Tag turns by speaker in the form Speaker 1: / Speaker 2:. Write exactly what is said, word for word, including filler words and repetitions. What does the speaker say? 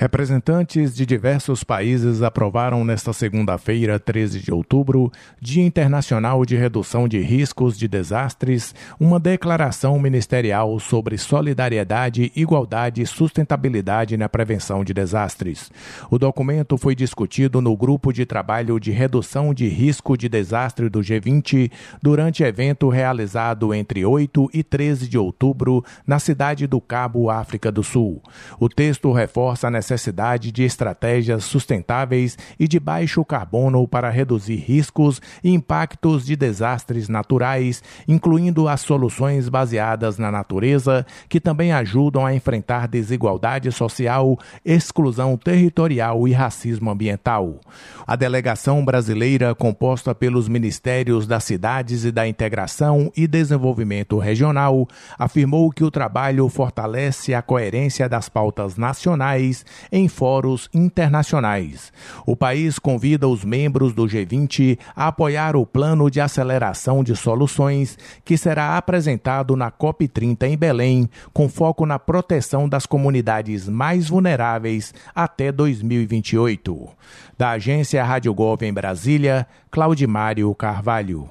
Speaker 1: Representantes de diversos países aprovaram nesta segunda-feira, treze de outubro, Dia Internacional de Redução de Riscos de Desastres, uma declaração ministerial sobre solidariedade, igualdade e sustentabilidade na prevenção de desastres. O documento foi discutido no Grupo de Trabalho de Redução de Risco de Desastre do G vinte durante evento realizado entre oito e treze de outubro na cidade do Cabo, África do Sul. O texto reforça a necessidade de estratégias sustentáveis e de baixo carbono para reduzir riscos e impactos de desastres naturais, incluindo as soluções baseadas na natureza, que também ajudam a enfrentar desigualdade social, exclusão territorial e racismo ambiental. A delegação brasileira, composta pelos Ministérios das Cidades e da Integração e Desenvolvimento Regional, afirmou que o trabalho fortalece a coerência das pautas nacionais em fóruns internacionais. O país convida os membros do G vinte a apoiar o plano de aceleração de soluções que será apresentado na COP trinta em Belém, com foco na proteção das comunidades mais vulneráveis até dois mil e vinte e oito. Da agência Rádio Gov em Brasília, Claudimário Carvalho.